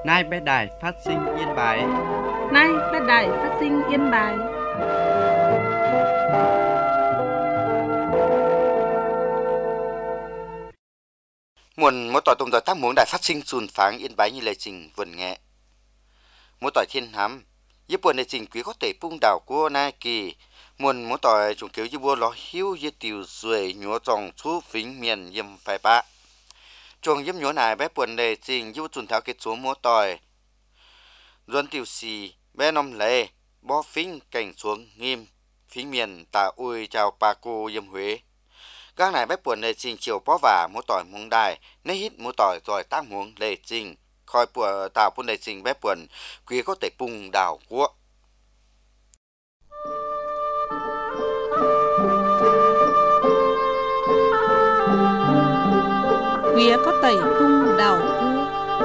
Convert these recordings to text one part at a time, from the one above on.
Nay bé đài phát sinh Yên Bái. Nay bé đài phát sinh Yên Bái. Mỗi tỏi tùng tỏi tác muốn đài phát sinh sùn pháng Yên Bái như lời trình vườn nghệ. Mỗi tỏi thiên hám, giúp buồn lời trình quý có thể bung đảo của nai kỳ. Mỗi tỏi chúng kiểu như bùa lò hiu như tiểu ruồi nhúa tròng chú phính miền yếm phải bạ. Chuồng yếm nhúa này bé buồn lời trình giúp chuẩn tháo kết số mỗi tỏi. Ruân tiểu xì, bé nông lệ, bó phính cảnh xuống nghiêm, phính miền tà ui chào bà cô yếm Huế. Các này bé buồn lời trình chiều bó vả mỗi tỏi muông đài, nên hít mỗi tỏi rồi tác muông lời trình. Khói bùa tạo buồn lời trình bé buồn, quý có thể bung đảo của. Quía có tẩy tung đảo cua.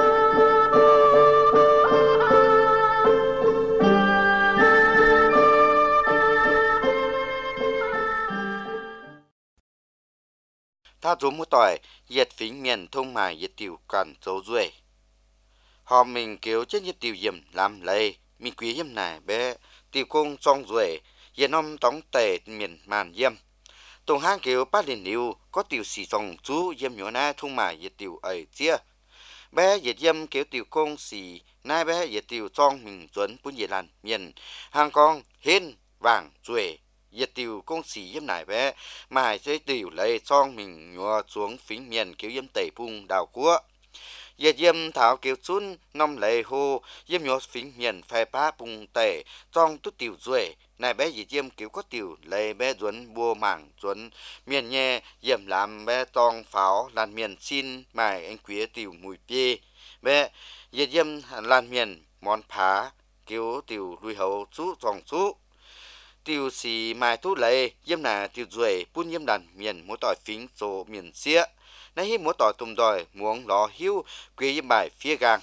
Tha dũng mỗi tỏi, diệt phính miền thông mài diệt tiểu cản dấu ruồi. Họ mình kêu chết diệt tiểu diệm làm lây, mình quý diệm này bé, tiểu công trong ruồi, diệt nông tóng tệ miền màn diệm. Tùng hang kêu bát liền liu, có tiểu xì dòng chú diệm nhỏ na thông mài diệt tiểu ấy chia. Bé diệt diệm kêu tiểu công xì, nai bé diệt tiểu trong mình chuẩn bún diệt làn miền, hàng con, hên, vàng, ruồi. Diệt tiểu công sĩ yếm nải bé, mà hải chơi tiểu lấy trong mình nhua xuống phính miền kiểu yếm tẩy bung đào cua. Diệt yếm thảo kiểu xuân nông lấy hô, yếm nhua phính miền phai bá bung tẩy, trong tút tiểu ruồi. Này bé diệt yếm kiểu có tiểu lấy bé duấn bua mảng duấn, miền nhẹ yếm làm bé trong pháo làn miền xin mài anh quý tiểu mùi bia. Bé diệt yếm làn miền món phá, kiểu tiểu lùi hậu chú trong chú. Tiểu sĩ mai thu lệ yếm nà tiểu ruồi bún yếm đàn miền mỗi tỏi phính số miền xía. Nay hi mỗi tỏi tùm đòi muốn lò hiu quê yếm bài phía gang.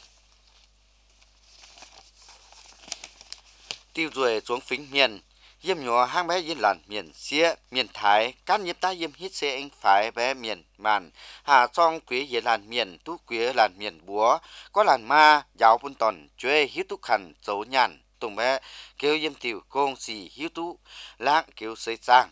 Tiểu ruồi xuống phính miền yếm nhỏ hang bé yếm làn miền xía miền thái cán yếm ta yếm hít xe anh phải bé miền màn hà trong quê yếm làn miền tú quê làn miền búa có làn ma giáo bún tòn chuê hít túc khẩn dấu nhàn. Tùng bé kêu yếm tiểu công xì hiếu tú lãng kêu xây sang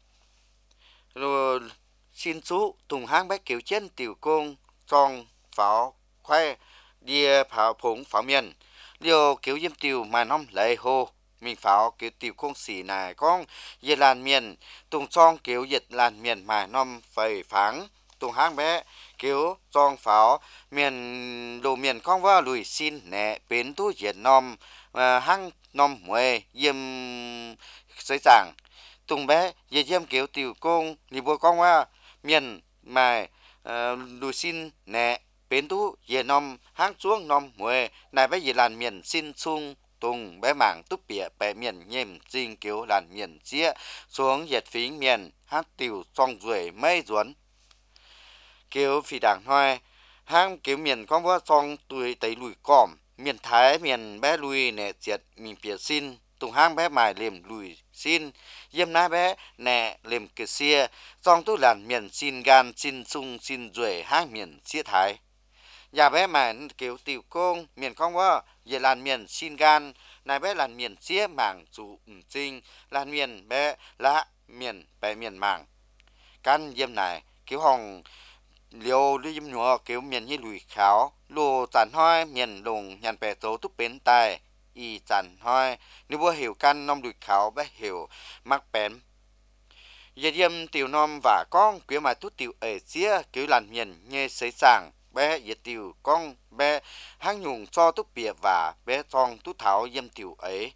rồi xin chú tùng hang bé kêu chân tiểu công trong pháo khoe đia pháo phúng pháo miền liều kêu yếm tiểu mà nóm lấy hồ mình pháo kêu tiểu công xì này con yết làn miền tùng trong kêu yết làn miền mà nóm phẩy pháng tùng hang bé kêu trong pháo miền đồ miền con va lùi xin nè bến tu yết nóm hang nóm muê yếm xây giảng tùng bé yếm kiểu tiểu công ni bùa conว่าmiền mà lùi xin nè bến tu yết nóm hang xuống nóm muê này bé yết làn miền xin sung tùng bé mảng túp bịa bé miền nhềm dinh kiểu làn miền chia xuống yết phính miền hát tiểu trong ruồi mây ruốn kiểu phi đảng hoa hang kiểu miền conว่าtrong tuổi tây lùi còm miền thái miền bé lùi nè diệt mình phía xin tùng hang bé mài liềm lùi xin yếm na bé nè liềm kia xia trong tu làn miền xin gan xin sung xin ruồi hang miền xia thái nhà bé mài kiểu tiểu công miền conว่าvề làn miền xin gan này bé làn miền xia mảng chủ trinh làn miền bé lá miền bé miền mảng căn yếm này kiểu hồng liều lưu yếm nhua kiểu miền như lùi kháo lù chản hoi miền lùng nhàn bè dấu túc bến tai y chản hoi nếu bữa hiểu căn nom lùi kháo bé hiểu mắc bén giờ yếm tiểu nom và con kiểu mà tút tiểu ở xía kiểu làn miền như sấy sàng bé giờ tiểu con bé hang nhung cho túc bìa và bé trong tút tháo yếm tiểu ấy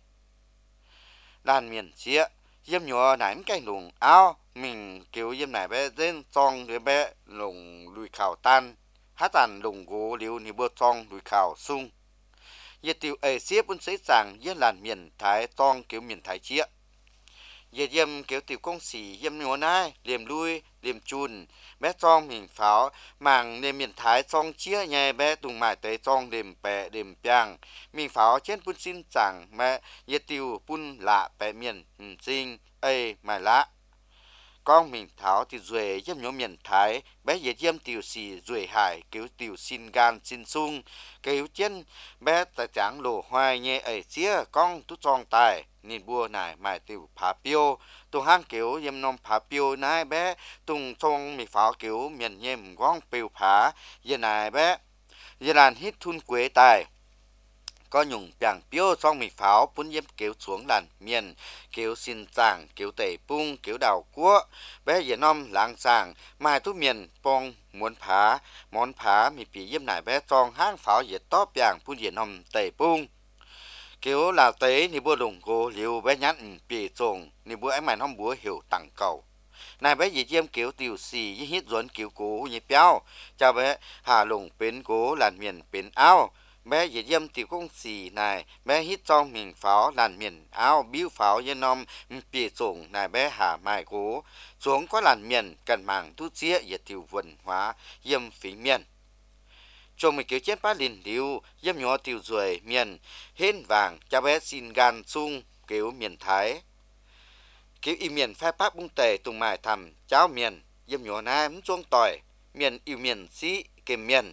làn miền xía yếm nhua nãy cái lùng áo mình kiểu yếm này bé đến trong đứa bé lùng lùi khảo tan hát tàn lùng gỗ liu ni bơ trong lùi khảo sung giờ tiểu ấy xếp bún sấy sàng yếm làn miền thái trong kiểu miền thái chia giờ yếm kiểu tiểu công sĩ yếm nhua nai liềm lui liềm chun bé trong mình pháo màng liềm miền thái trong chia nhai bé tùng mải tới trong liềm bè liềm piang mình pháo trên bún xin chẳng mẹ giờ tiểu bún lạ bè miền sinh ấy mải lạ con mình tháo thì rồi yếm nhỏ miền Thái bé dễ yếm tiểu xì rồi hải kiểu tiểu xin gan xin sung kiểu chân bé tại tráng lộ hoài nhẹ ấy xía con tú tròn tài nhìn bua này mài tiểu phá piêu tung hang kiểu yếm nom phá piêu này bé tung trong mi pháo kiểu miền nhem gong piêu phá giờ này bé giờ làn hít thun quế tài có nhung bảng piêu trong mì pháo bún yếm kéo xuống làn miền kéo xin giảng kéo tẩy bung kéo đào cua bé giờ nom làng giảng mai tu miền pong muốn phá món phá mì pì yếm nải bé trong hang pháo giờ top bảng bún giờ nom tẩy bung kéo là tế ni bua đồng cô liu bé nhắn pì trồng ni bua ấy mày nom búa hiểu tặng cầu này bé gì chiêm kéo tiểu xì với hít ruột kéo cố như béo cho bé hà lùng bến cố làn miền bến ao bé dễ dâm tiểu công xì này bé hít trong mình pháo làn miền áo biếu pháo như nom bì trùng này bé hà mai cố xuống có làn miền cần màng tu chia dễ tiểu vần hóa dâm phí miền trong mình kiểu chết bát liền điêu dâm nhỏ tiểu ruồi miền hên vàng cho bé xin gan sung kiểu miền Thái kiểu y miền phai pháp bung tề tùng mài thầm cháo miền dâm nhỏ na chuông tỏi miền yêu miền sĩ kèm miền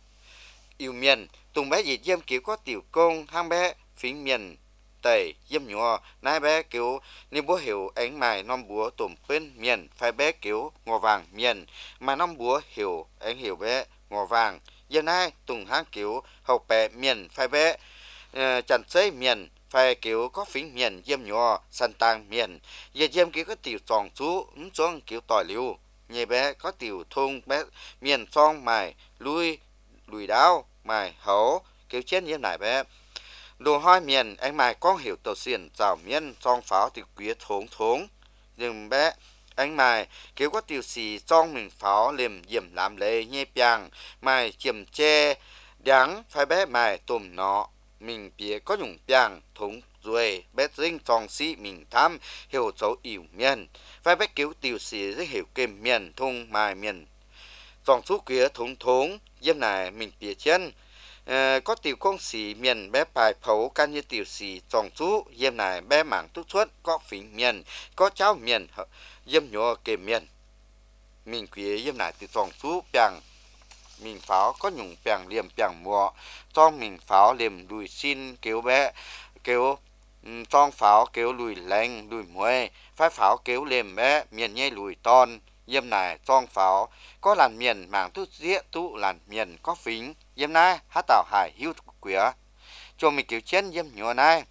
yêu miền tùng bé gì dâm kiểu có tiểu công hang bé phím miền tây dâm nhỏ nai bé kiểu nếu búa hiểu ánh mài non búa tùm bên miền phải bé kiểu ngò vàng miền mà non búa hiểu ánh hiểu bé ngò vàng giờ nay tùng hang kiểu hậu bè miền phải bé chặn xây miền phải kiểu có phím miền dâm nhỏ san tang miền giờ dâm kiểu có tiểu tròn chú xuống kiểu tỏi liu nhẹ bé có tiểu thôn bé miền son mài lui lùi đáo mài hấu kiểu chết như này bé đồ hoi miền anh mài con hiểu tàu xiên rào miên trong pháo thì quý thốn thốn nhưng bé anh mài kiểu có tiểu xì trong mình pháo liềm diệm làm lệ nhẹ piang mài chiềm che đáng phải bé mài tôm nó mình bía có dùng piang thúng rồi bé dinh trong xí mình tham hiểu dấu ỉu miền phải bé kiểu tiểu xì rất hiểu kềm miền thung mài miền trong số kia thốn thốn dâm này mình bía chân có tiểu công sĩ miền bé bài phấu can như tiểu sĩ trong số dâm này bé mảng túc xuất có phỉnh miền có cháo miền dâm nhỏ kề miền mình quý dâm này từ trong số bằng mình pháo có nhung bằng liềm bằng mùa trong mình pháo liềm đùi xin kéo bé kéo trong pháo kéo lùi lành lùi muối phải pháo kéo liềm bé miền nhây lùi ton dâm này trong pháo có làn miền mảng tu dĩa tu làn miền có phính dâm này hát tạo hải hữu quía cho mình kiểu chân dâm nhỏ này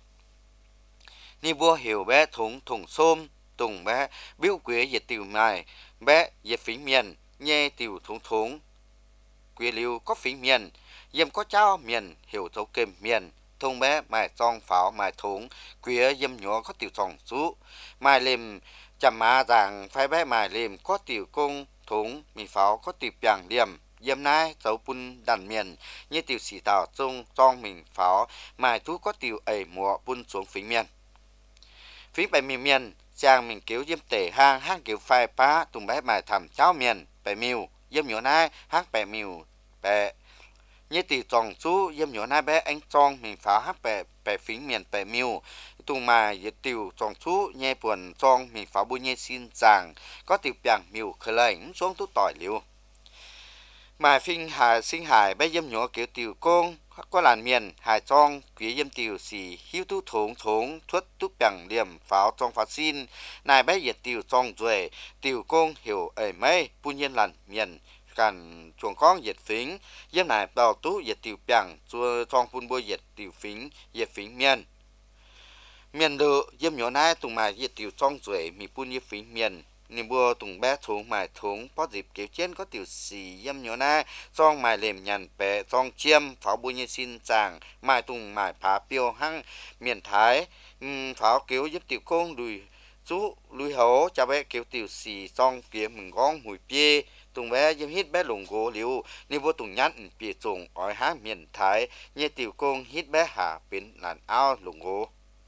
ni bua hiểu bé thùng thùng xôm tùng bé biểu quía dệt tiểu mài bé dệt phính miền nhê tiểu thùng thùng quía liu có phính miền dâm có cháo miền hiểu thấu kềm miền thùng bé mài trong pháo mài thùng quía dâm nhỏ có tiểu tròn sú mài lềm chăm má rằng phải bé mài lềm có tiểu công thúng mì pháo có tiểu bằng liềm dâm nai dấu bún đàn miền như tiểu xì tàu trung trong mình pháo mài thú có tiểu ẩy mùa bún xuống phím miền phím bài miền chàng mình kiểu dâm tể hang hang kiểu phai phá tùng bé mài thảm cháo miền bài miu dâm nhỏ nai hang bài miu bài như tiểu tròn chú dâm nhỏ nai bé anh trong mình pháo hang bài phím miền bài miu tung mà dệt tiểu trong chú nhẹ buồn trong mình pháo bùi nhẹ xin rằng có tiểu bằng miu khởi lệnh xuống tú tỏi liu mà phinh hà sinh hải bé dâm nhỏ kiểu tiểu công có làn miền hải trong quý dâm tiểu xì hiu tú thốn thốn thuất tú bằng liềm pháo trong phát xin này bé dệt tiểu trong rồi tiểu công hiểu ấy mấy bùi nhiên làn miền cần chuồng con dệt phính dâm này bảo tú dệt tiểu bằng chua trong phun bùi dệt tiểu phính miền miền đồ dâm nhỏ nai tùng mài dệt tiểu trong rồi mi bùi như phính miền niềm bùa tùng bé thúng mài thúng có dịp kiểu trên có tiểu xì dâm nhỏ nai trong mài lềm nhàn bé trong chiêm pháo bùi như xin chàng mài tùng mài phá piêu hăng miền Thái pháo kiểu giúp tiểu công đùi chú lùi hố cho bé kiểu tiểu xì trong kia mừng gong mùi bia tùng bé dâm hít bé lồng gỗ liu niềm bùa tùng nhắn bia trùng ở há miền Thái như tiểu công hít bé hà bên làn ao lồng gỗ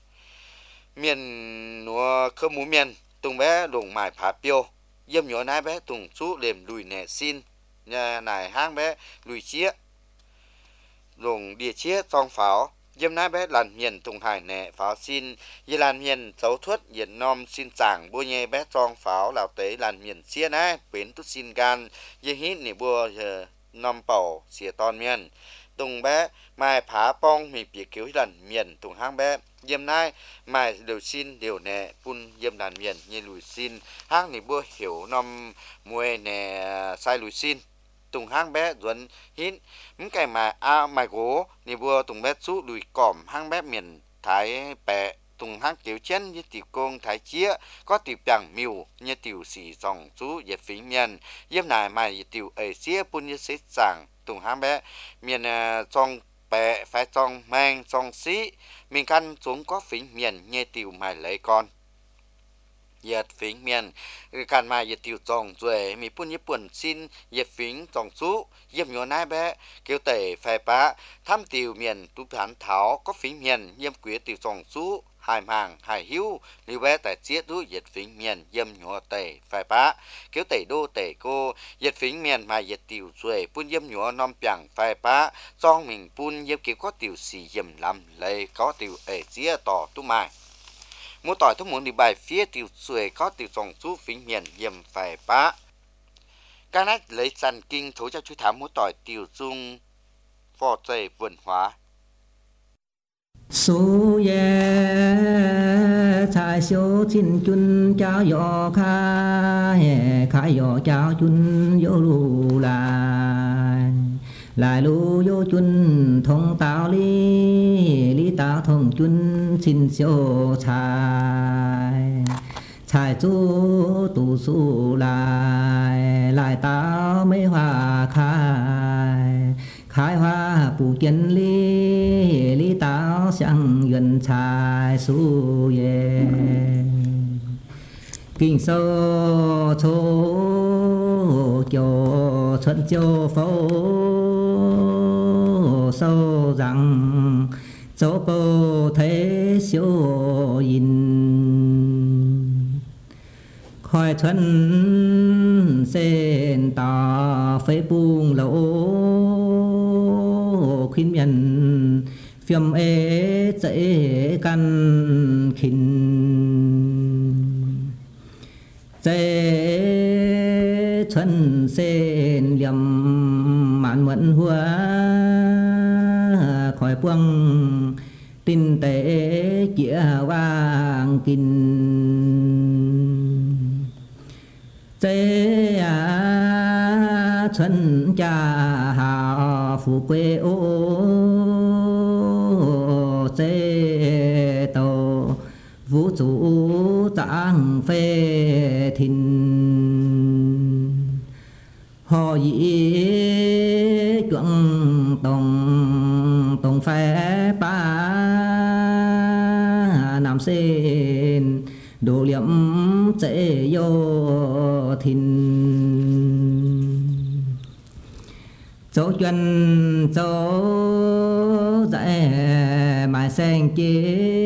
miền núa khơ mú miền tùng bé lồng mài phá piêu dâm nhỏ nai bé tùng chú lềm lùi nè xin nhà này hang bé lùi chia lồng địa chia trong pháo Diêm nai bé làn miền Tùng Hải nè pháo xin như làn miền dấu thuất diện nom xin chẳng bua nhê bé trong pháo lào tế làn miền xia nè bến tút xin gan như hít nỉ bua nom bầu xìa ton miền Tùng bé mai phá bong mì bìa cứu làn miền Tùng hang bé Diêm nai mai đều xin đều nè pun diêm làn miền như lùi xin hang nỉ bua hiểu nom mùi nè sai lùi xin Tùng hang bé duẩn hít cái mà mày gỗ ni bua Tùng bé sú lùi cỏm hang bé miền Thái bè Tùng hang tiểu chân như tiểu công Thái chia có tiểu bằng miu như tiểu xì dòng sú dệt phí miền yếm này mày tiểu ấy xía pun như xế sảng Tùng hang bé miền trong bè phải trong mang trong xí mình căn xuống có phí miền như tiểu mày lấy con yết phính miền can mà yết tiểu trồng rồi mi pun nhấp buồn xin yết phính trồng sú yếm nhỏ nai bé kêu tẩy phải bá thăm tiểu miền tu phán tháo có phính miền yếm quý tiểu trồng sú hài màng hài hiu lưu bé tại chiết đu yết phính miền yếm nhỏ tẩy phải bá kêu tẩy đô tẩy cô yết phính miền mà yết tiểu rồi pun yếm nhỏ nom piang phải bá trong mình pun yếm kêu có tiểu xì yếm lắm lấy có tiểu ấy chia tỏ tu mai mua tỏi thông muốn đi bài phía tiểu xuôi có tiểu trồng chú phính miền yếm phải bá các nách lấy sàn kinh thấu cho chú thám mua tỏi tiểu dung phò dày vườn hóa su ye chai xiu chín chun chao yo kha yo chao chun yo lu lại lu yo chun thông tao li tao thông chun xin xiu chai chú tu su lại tao mấy hoa khai hoa bù kiến li tao sang gần chai su ye kinh sâu châu kiều xuân châu phố sâu rằng châu cô thế siêu in khỏi xuân sen tà phê buông lỗ khuyên miền phiêm ế dễ căn khinh dễ xuân sen liềm mạn mẫn hùa khỏi buông tin tế chia vàng kinh dễ xuân cha hà phù quê ô dễ tàu vũ trụ giang phê thìn họ dĩ chuẩn tổng phép ba nam sen đồ liệm dễ vô thìn chỗ chân chỗ dễ mãi sen chế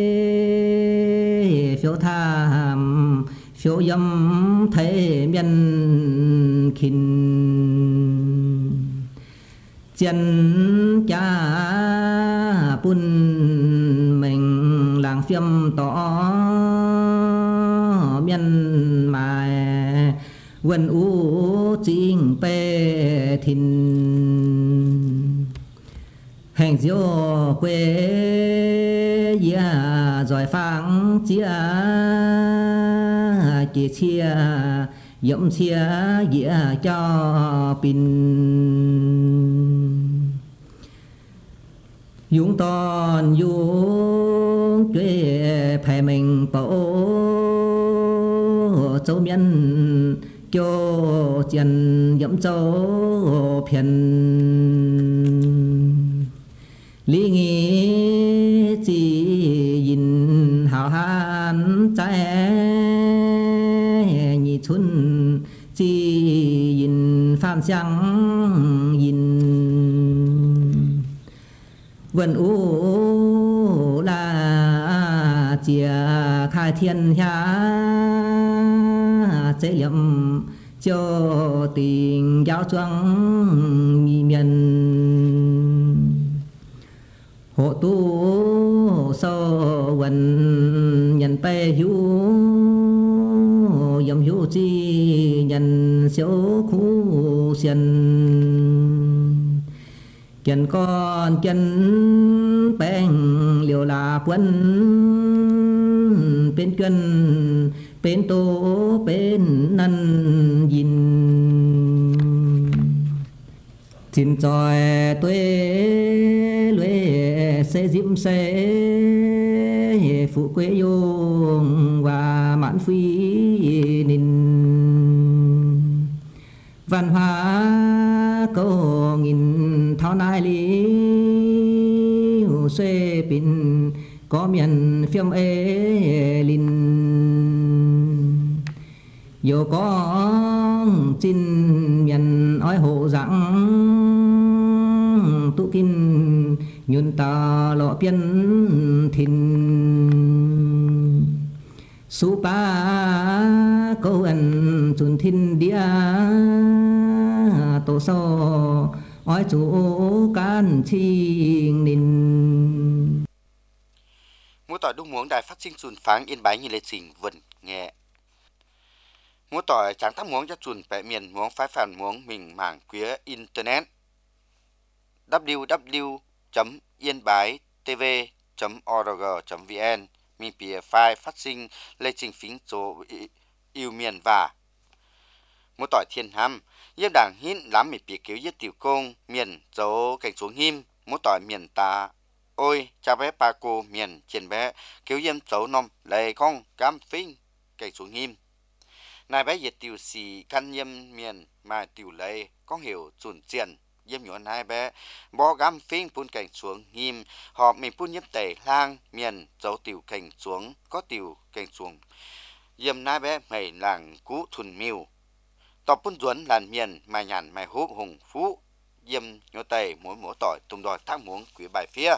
phiếu tham phiếu dâm thế miên khinh chân cha bun mình làng phiêm tỏ miên mài quân u chính bê thìn hành diệu quê ya giỏi phang chia chỉ chia yếm chia ya cho pin dũng toàn dũng quê phải mình bộ châu miền cho chân yếm châu phiền lý nghĩ chỉ nhìn hào hán trái nhị xuân chỉ nhìn phan xiang nhìn vườn u là chia khai thiên hạ chế liệm cho tình giáo choáng miền hộ tu sâu quần nhận pe hiu dầm hiu chi nhận xếu khu xiên chân con chân bèn liều là quân bên chân bên tô bên năn nhìn xin tròi tuế lưỡi xe diễm xe phụ quê dùng và mãn phi nín văn hóa câu nghìn thao nai lý xuê pin có miền phim ê linh dù có xin miền ói hộ dặn tụ kinh nhuận ta lọ biên thìn su pa câu ẩn chuồn thìn đĩa tổ so ói chủ can chiêng nín Mỗi tỏi đúng muốn đài phát sinh chuồn pháng Yên Bái như lệ trình vần nghe mỗi tỏi chẳng thắc muốn cho chuồn bẻ miền muốn phái phản muốn mình mảng quía internet www.ienbaitv.org.vn mình bìa file phát sinh lệ trình phím số yêu miền và mỗi tỏi thiên ham yếm đảng hít lắm mình bìa cứu giết tiểu công miền dấu cảnh xuống him mỗi tỏi miền ta ôi cha bé ba cô miền trên bé cứu yếm dấu nôm lệ con cam phinh cảnh xuống him nài bé diệt tiểu xì căn yếm miền mà tiểu lệ có hiểu chuẩn diện yếm nhỏ nài bé bỏ gam phinh phun cảnh xuống him họ mình phun yếm tẩy lang miền dấu tiểu cảnh xuống có tiểu cảnh xuống yếm nài bé mày làng cũ thuần miêu tọp phun duẩn làn miền mà nhàn mày húp hùng phú yếm nhỏ tẩy mỗi mỗi tỏi tung đòi thác muống quý bài phía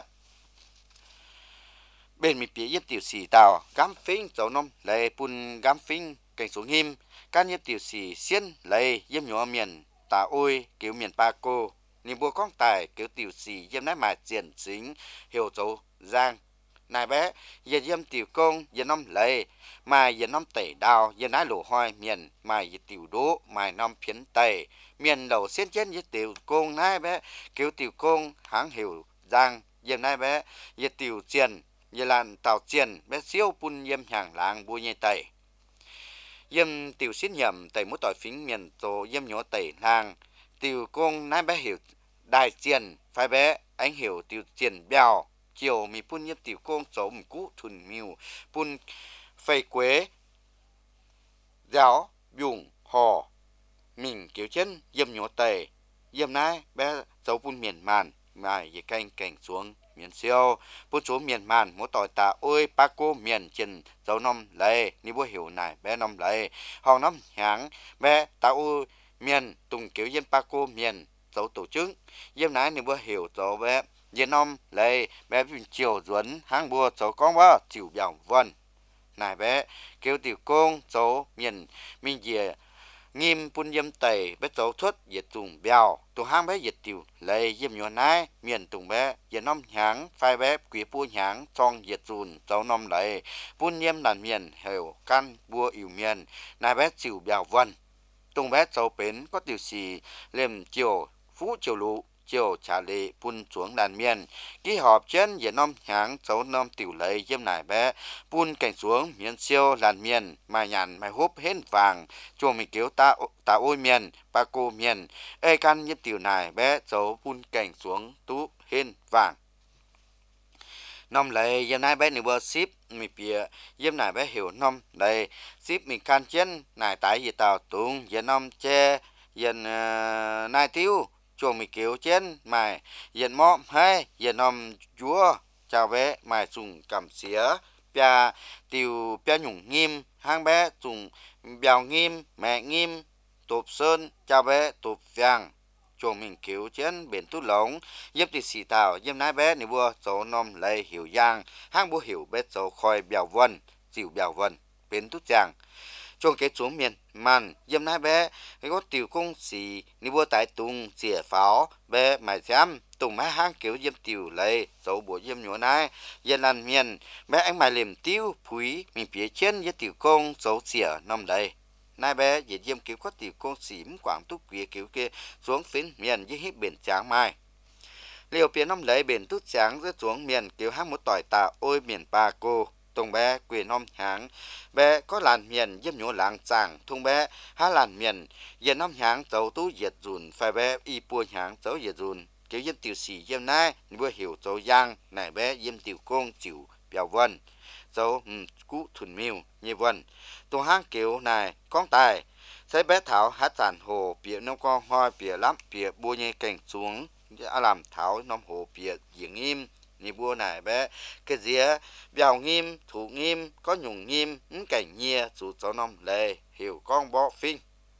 bên mình bịa yếm tiểu xì tàu gam phinh dấu nôm lệ phun gam phinh cảnh xuống him can yếm tiểu xì xiên lệ yếm nhỏ miền ta ôi cứu miền ba cô niềm bùa con tài cứu tiểu xì yếm nái mà triển chính hiểu dấu giang nài bé yếm yếm tiểu công yếm năm lệ mà yếm năm tẩy đào yếm nái lỗ hoi miền mà yếm tiểu đố mà năm phiến tẩy miền đầu xiên trên yếm tiểu công nái bé cứu tiểu công háng hiểu giang yếm nái bé yếm tiểu triển yếm làn tàu triển bé siêu pun yếm hàng làng bùi nhây tẩy yếm tiểu xin nhầm tẩy mỗi tỏi phính miền tổ yếm nhỏ tẩy làng tiểu công nái bé hiểu đại triển phải bé anh hiểu tiểu triển bèo chiều mi pun yếm tiểu công số một cú thuần miu pun phây quế giáo dùng hò mình kiểu chân yếm nhỏ tẩy yếm nái bé dấu pun miền màn mà ye canh cảnh xuống miền siêu bố chú miền màn mỗi tỏi ta ôi ba cô miền trên dấu năm lệ ni bố hiểu này bé năm lệ họ năm háng bé ta ôi miền tùng kiểu dân ba cô miền dấu tổ chức dân nái ni bố hiểu dấu bé dân năm lệ bé bình chiều duẩn hang bùa dấu con bó chịu bảo vân này bé kiểu tiểu công dấu miền mình về nghiêm pun yếm tẩy bé dấu thuất diệt tùng bèo tùng hang bé diệt tiểu lệ yếm nhỏ nái miền tùng bé diệt năm háng phai bé quý pu háng trong diệt dùn dấu năm lệ pun yếm đàn miền hiểu căn bua yêu miền nài bé chịu bèo vân tùng bé dấu bến có tiểu xì lem chiều phú chiều lụ chiều trả lệ pun xuống đàn miền ký họp trên diệt năm háng dấu năm tiểu lệ yếm nài bé pun cảnh xuống miền siêu làn miền mà nhàn mày húp hết vàng chuồng mình kiểu ta ôi miền ba cô miền ê căn như tiểu này bé dấu pun cảnh xuống tú hên vàng năm lệ yếm nài bé nửa bơ ship mình bịa yếm nài bé hiểu năm đây ship mình can chân nài tái gì tàu tung yếm năm che yếm nài tiêu chuồng mình kiểu trên mày yếm mọm hay yếm năm chúa chào bé mày dùng cầm xía bia tiểu bia nhung nghiêm hang bé dùng bèo nghiêm mẹ nghiêm tụp sơn chào bé tụp vàng chuồng mình cứu trên biển tú lống giúp thì xì tàu giúp nái bé ni bua số nom lây hiểu giang hang bua hiểu bé số khoi bèo vân chịu bèo vân biển tú giang trong cái xuống miền màn yếm nai bé cái có tiểu công sĩ ni bua tại tung chìa pháo bé mày xem tùng má hang kiểu yếm tiểu lấy dấu bộ yếm nhỏ nai yên làn miền bé anh mày liềm tiêu phúi mình phía trên với tiểu công dấu chìa nằm đây nai bé dễ yếm kiểu có tiểu công sĩ quảng túc quía kiểu kia xuống phiến miền với hít biển tráng mai liều phía nằm lấy biển tút tráng rất xuống miền kiểu hang một tỏi tạ ôi miền pa cô tùng bé quyền nom háng bé có làn miền yếm nhỏ làng chàng thung bé há làn miền yên nom háng dấu tú diệt dùn phải bé y pua háng dấu diệt dùn kiểu yếm tiểu sĩ yếm nai vừa hiểu dấu giang này bé yếm tiểu công chịu biểu vân dấu cú thuần miêu như vân tùng hang kiểu này con tài thấy bé thảo hát giàn hồ bìa nông con hoa bìa lắm bìa bua nhẹ cảnh xuống làm thảo nông hồ bìa diễn im ni bua này bé cái gì biểu nghiêm thủ nghiêm có nhung nghiêm cảnh nhia chủ cháu nông lệ hiểu con bỏ phinh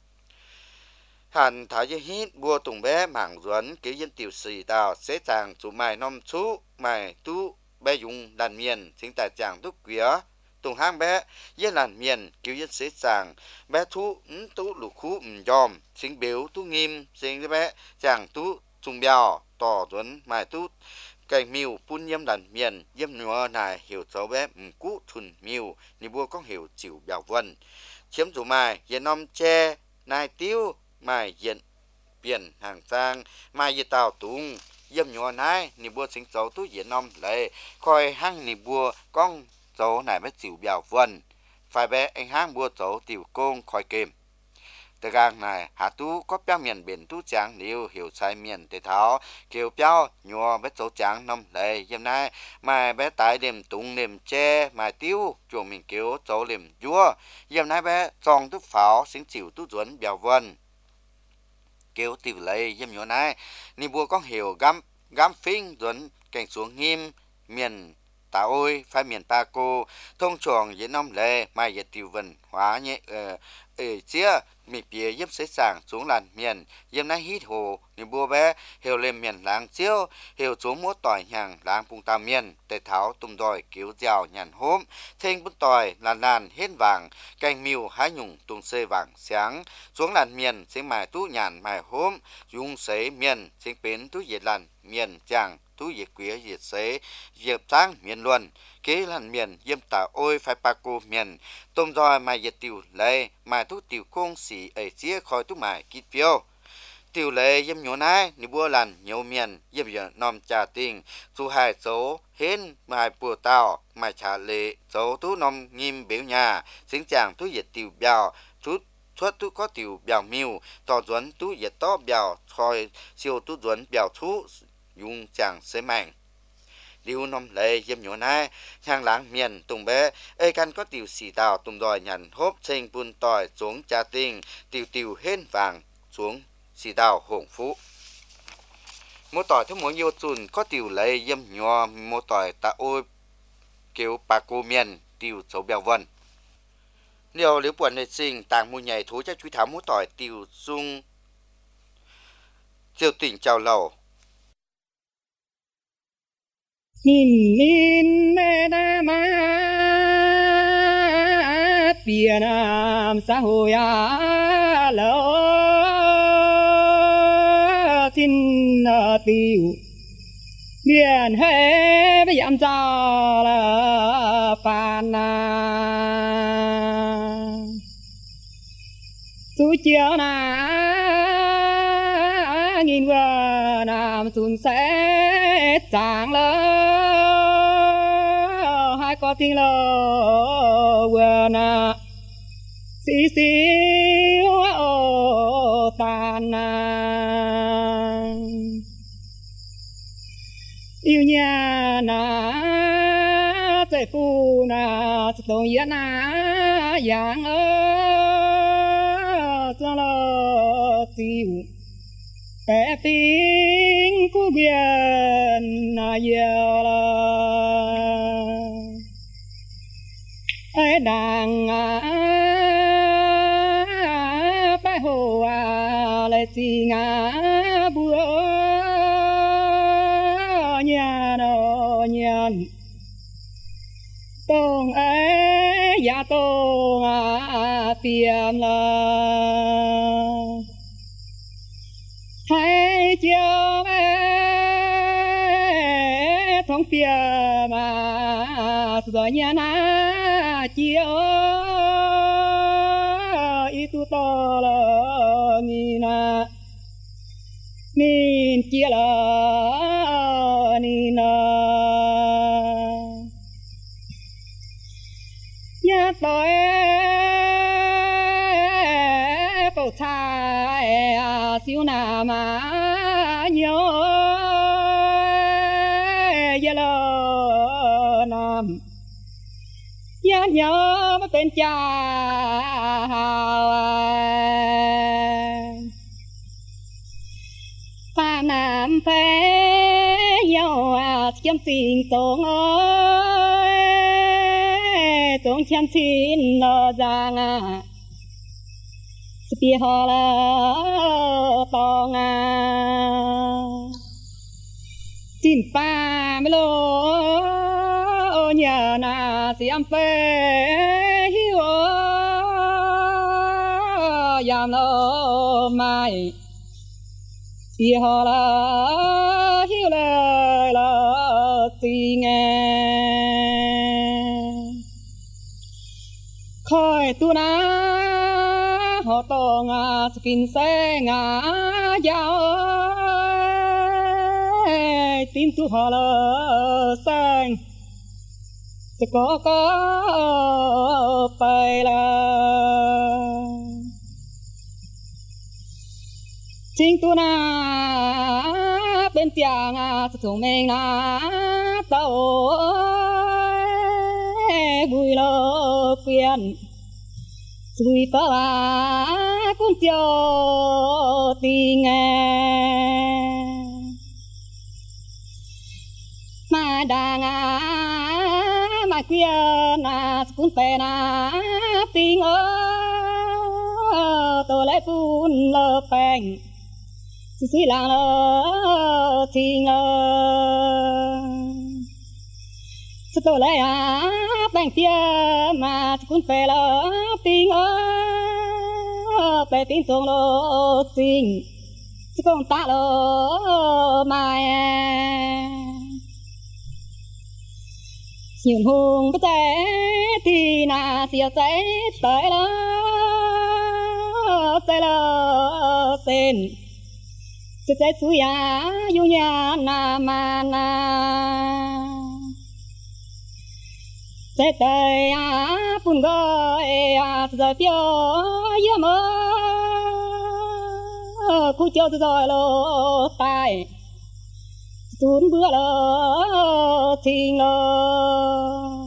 hàn thảo như hít bua tùng bé mảng duẩn kiểu dân tiểu sĩ tào sẽ chàng chủ mày nông chú mày tu bé dùng đàn miền chính tại chàng đúc quía tùng hang bé yên làn miền kiểu dân sẽ chàng bé thu tu lục khu yom chính biểu tu nghiêm chính bé chàng tu trung biểu tỏ duẩn mày tu cảnh miu pun yếm đàn miền yếm nhua này hiểu cháu bé cú thuần miu ni bua có hiểu chịu biểu vân chiếm chủ mài yên nom che nai tiêu mài yên biển hàng sang mài yên tàu tung yếm nhua này ni bua sinh cháu tu yên nom lấy coi hang ni bua con cháu này mới chịu biểu vân phải bé anh hang bua cháu tiểu công khỏi kềm từ gang này hạ tú có béo miền biển tú trắng liu hiểu sai miền để tháo kiểu béo nhua bé cháu trắng nằm lấy hôm nay mà bé tái điểm tung điểm che mà tiêu chuồng mình kiểu cháu điểm vua hôm nay bé tròn tú pháo sinh chịu tú chuẩn biểu vân kiểu tiêu lấy hôm nhua này ni bua có hiểu gam phinh chuẩn cảnh xuống nghiêm miền ta ôi phải miền ta cô thông chuồng với nông lệ mà giờ tiêu vần hóa nhẹ chia mi bìa yếm sẽ sảng xuống làn miền yếm nay hít hồ ni bua bé hiểu lên miền làng chiêu hiểu xuống múa tỏi hàng làng phung tam miền tề tháo tung đòi cứu giàu nhàn hôm thênh bút tỏi làn hết vàng cành miu hái nhung tung xê vàng sáng xuống làn miền sẽ mài tú nhàn mài hôm dùng sấy miền sẽ bến tú diệt làn miền chàng tú diệt quía diệt sấy diệt sáng miền luân kế làn miền yếm tả ôi phải pa cô miền tôm roi mài diệt tiểu lệ mài tú tiểu công sĩ ấy chia khỏi tú mài kít phiêu tiểu lệ yếm nhổ nai ni bua làn nhiều miền yếm giờ nom trà tình chú hai số hên mài bùa tao mài trà lệ số tú nom nghiêm biểu nhà sinh chàng tú diệt tiểu bèo chút thoát tú có tiểu bèo miu tỏ duẩn tú diệt to bèo khỏi siêu tú duẩn bèo thú dùng chàng sẽ mạnh điều nông lệ yếm nhổ nai hàng láng miền tùng bé ê căn có tiểu xì tàu tùng đòi nhận hốp sinh bùn tỏi xuống trà tinh tiểu hên vàng xuống xì tàu hưởng phú một tỏi thứ mỗi nhiều chùn có tiểu lệ yếm nhổ một tỏi ta ôi kiểu bà cô miền tiểu xấu bèo vân điều liễu buồn lịch sinh tàng mùi nhảy thú cho truy thám một tỏi tiểu dung chiều tỉnh chào lầu nhìn mẹ ma bia nam xã hội lỡ tin tiêu biển hệ bây giờ cho là phàn suối chiều na nghìn vợ nam xuân sẽ chẳng lỡ hai con tiếng lỡ vợ na xí xí ô tàn yêu nhà na chạy phu na tông yên na yang cho lo tiêu bé tiếng của biển na yêu ai đang phải hồ lại chi ngã bùa nhà nó nhận tông ấy ya tông bia mà rồi nhà na chia itu to là ni na min chia là ni na nhà tôi bầu thái siêu nà mà nhớ giờ là nam nhớ mà tên cha pha nam phê nhau chăm tình tông ơi tông chăm tin nó giang bia họ là tông tin pa mê lô nhà na xiêm phê hiu yam lo mai bia họ là hiu là tình khơi tu na họ to ngà skin xe ngà giao tin tu họ là sang sẽ có phải là chính tu na bên tiếng thùng mình na tàu vui lo quyền vui ta cũng cho tình mà đang mà quyền cũng phải tình tôi lại cũng lơ bèn suy làng lơ tình tôi lại bèn phía mà cũng phải lơ tình phải tin tưởng lo tình chứ không ta lo mai nhiều hùng cái trái thì na xìa trái tới là sen chứ trái suy yêu nhà na mà na trái tới bún gọi giờ phía yếm cú cho rồi lo tai tuôn bữa lo tình lo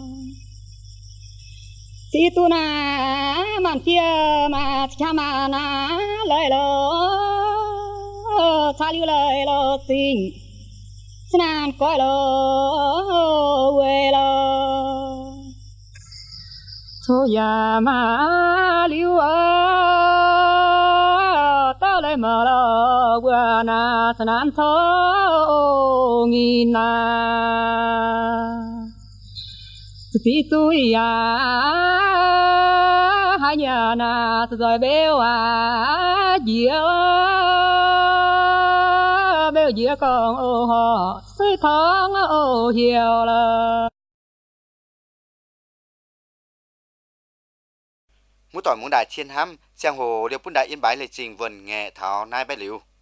si tu na man kia mà cha mà na lời lo cha lưu lời lo tình nan coi lo quê lo thôi ya mà lưu tao lại mà lo qua na nan thô nghi na tí tôi hai nhà na rồi béo dĩa con ô họ xây tháng ô hiểu là mỗi tỏi muốn đại thiên hăm giang hồ đều bún đại yên bái lệ trình vần nghe thảo nai bái liu